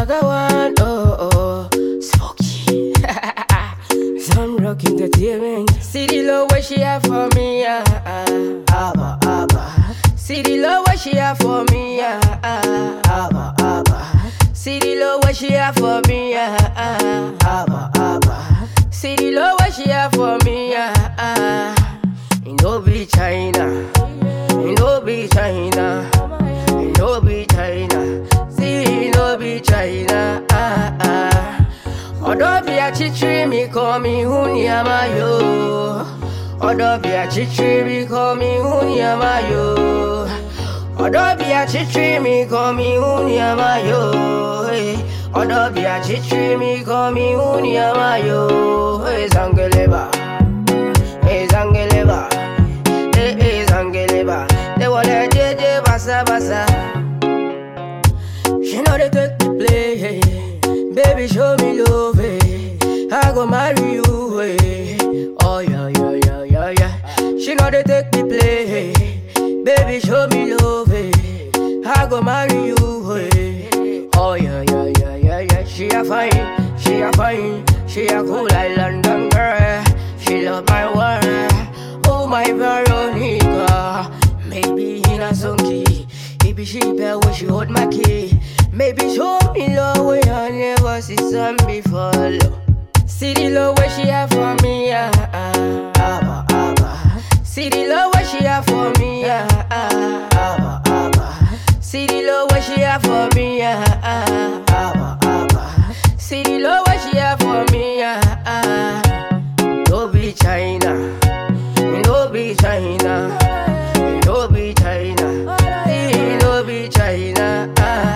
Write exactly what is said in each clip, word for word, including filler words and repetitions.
Bagawan, oh oh, Spooky. Some rock entertainment. See the love what she have for me, yeah. Abba, Abba. See the love what she have for me, yeah. Abba, Abba. See the love what she have for me, yeah. Abba, Abba. See the love what she have for me, yeah. It no be China, it no be China, it no be China. See, it no be China. Ah ah. Odo be a chichi me call me Hunyamayo. Odo be a chichi me call me Hunyamayo. Odo be a chichi me call me Hunyamayo. Odo be a chichi me call me Hunyamayo. Hey Zangeleba, hey Zangeleba, hey hey Zangeleba. They wanna J J basa basa. She know they take the play. Baby, show me love, eh. I go marry you, eh. Oh yeah, yeah, yeah, yeah, yeah. She know they take the play. Baby, show me love, eh. I go marry you, eh. Oh yeah, yeah, yeah, yeah, yeah. She a fine, she a fine, she a cool like London girl. She love my world, oh my Veronica. Maybe in a sunky, maybe she bear when she hold my key. Maybe show me love where I never see some before. See the love where she have for me, yeah. Abba, Abba. See the love where she have for me, yeah. Abba, Abba. See the love where she have for me, yeah. Abba, Abba. See the love where she have for me, yeah. No be China, no be China, no be China. See, no be China.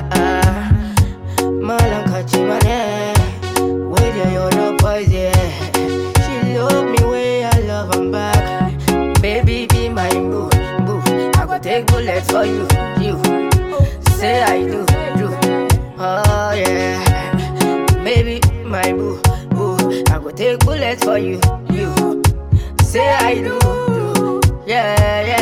Malankachimane, where they you no poison. She love me way I love her back. Baby be my boo, boo. I go take bullet for you, you. Say I do, do. Oh yeah. Baby my boo, boo. I go take bullet for you, you. Say I do, do. Yeah, yeah.